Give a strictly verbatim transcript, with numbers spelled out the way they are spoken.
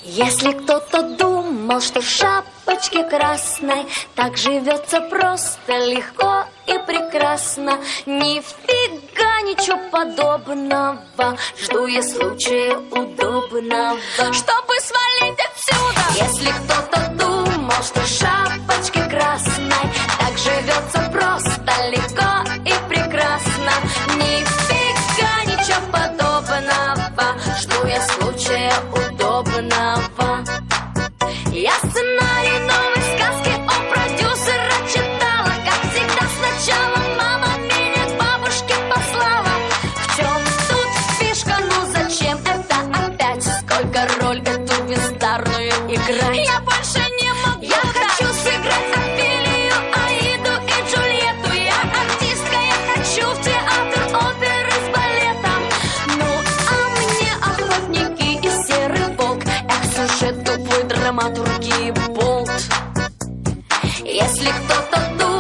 Если кто-то думал, что в шапочке красной так живется просто, легко и прекрасно, нифига ничего подобного. Жду я случая удобного, чтобы свалить отсюда. Если кто-то думал, что в шапочке красной так живется просто, легко и прекрасно, нифига ничего подобного. Жду я случая удобного. Я сценарий новой сказки у продюсера читала. Как всегда сначала мама меня к бабушке послала. В чем тут фишка? Ну зачем это опять? Сколько роль эту бездарную играть? Я больше не могу. Я хочу сыграть Офелию, Аиду и Джульетту. Я артистка, я хочу в театр оперы с балетом. Ну а мне охотники и серый волк. Эх, сюжет тупой, драматургии болт. Если кто-то думает,